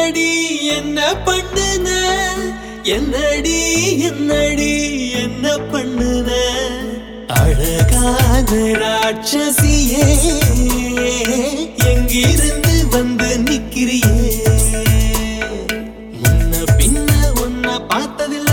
என்னடி என்ன பண்ணுன என்னடி என்னடி என்ன பண்ணுன அழகான ராட்சசியே எங்கிருந்து வந்து நிக்கிறியே முன்ன பின்ன உன்னை பார்த்ததில்ல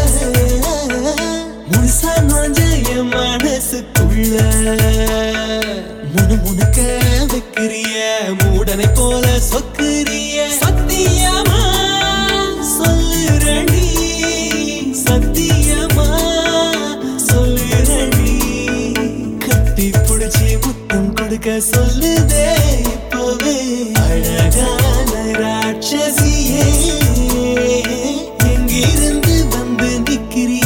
முழுசா நுழைஞ்ச என் மனசுக்குள்ள முணுமுணுக்க வைக்கிறிய மூடனை போல சொக்குறிய சத்தியமா சொல்லுறடி சத்தியமா சொல்லுறடி கட்டி புடிச்சி முத்தம் கொடுக்க சொல்லுதே இப்பவே அழகான ராட்சசியே எங்கிருந்து வந்து நிக்கிறியே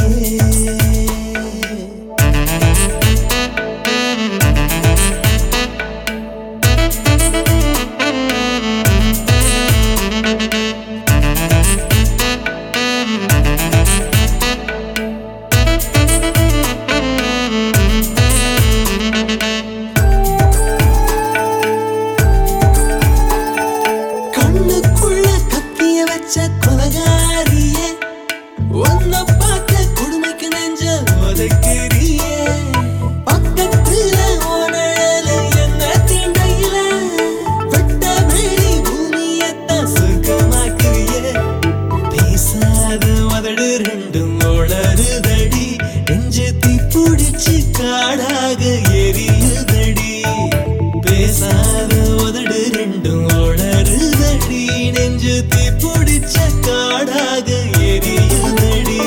கொலகாரியே உன்னை பார்த்த கொடுமைக்கு நெஞ்ச உதைக்கிறியே பக்கத்துல ஓனழல என்ன தீண்டையில வெட்ட வெளி பூமியத்தான் சுகமாக்கிறியே பேசாத உதடு ரெண்டும் உளறுதடி நெஞ்சு தீ பிடிச்சு காடாக எரியுதடி பேசாத உதடு ரெண்டும் உளறுதடி நெஞ்சு தீ பிடிச்ச காடாக எரியுதடி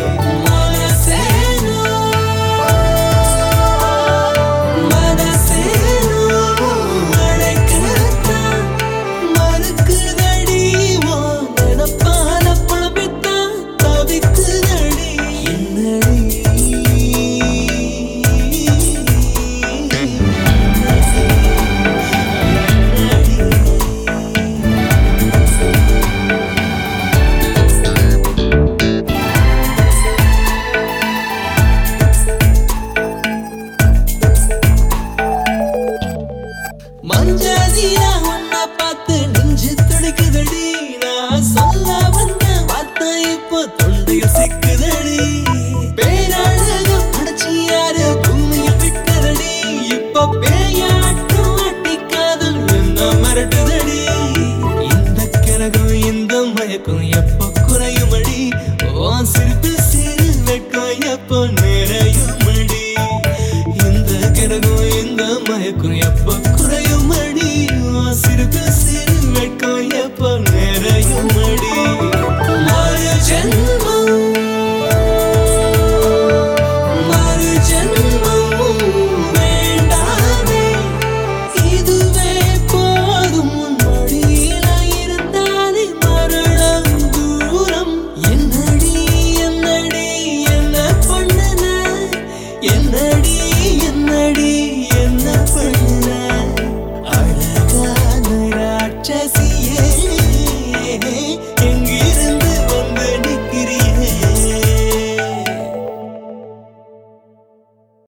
மனசேனோ அழைக்கத்தான் மறுக்குதடி ஓ நினப்பான பழப்பித்தான் தவிக்குதடி என்னடி மஞ்சதியா உன்னை பார்த்து நெஞ்சு துடிக்குதடி நான் சொல்ல வந்த வார்த்தை இப்போ தொண்டையில் சிக்குதடி பேரழகம் அடைச்சி யாரு பூமியில் விட்டதடி இப்போ பேயாட்டம் அட்டிக்காதல் என்ன மிரட்டுதடி இந்த கிரகம் இந்த மயக்கம் எப்போ குறையுமடி ஓ சிரிப்பு சிறு வெட்கம் எப்போ நிறையுமடி இந்த கிரகம் இந்த மயக்கம் எப்போ குறையுமடி சிரிப்பு